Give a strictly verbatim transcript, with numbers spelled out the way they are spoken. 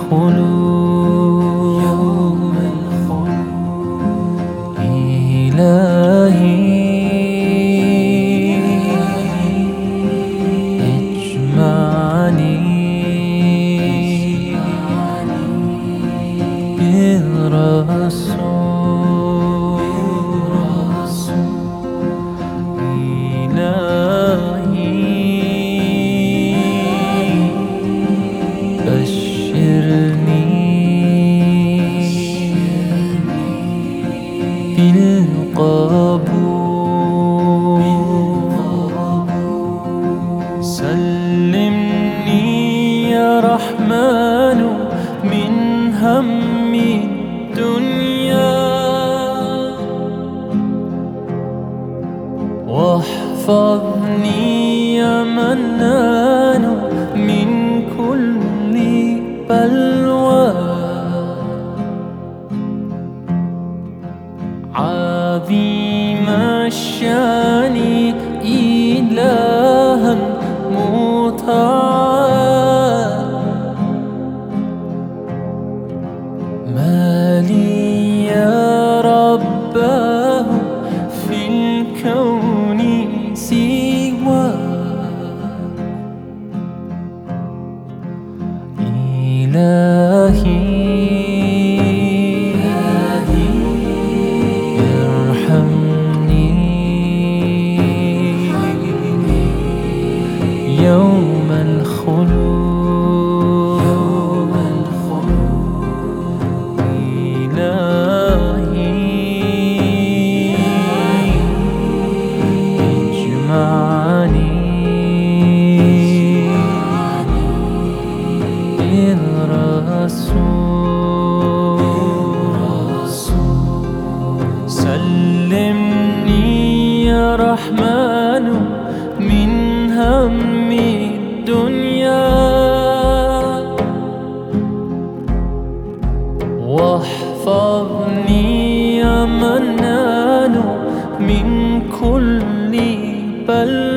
الخلود إلهي اجمعني بالرسول إلهي بشرني بالقبول سلمني يا رحمن من هم الدنيا واحفظني يا منان من كل بلوى عظيم الشان إلها مطاعا ما لي يا رباه في الكون سوى إلهي ارحمني يوم الخلود إلهي اجمعني بالرسول سلمني يا رحمن من هم الدنيا واحفظني يا منان من كل بلوى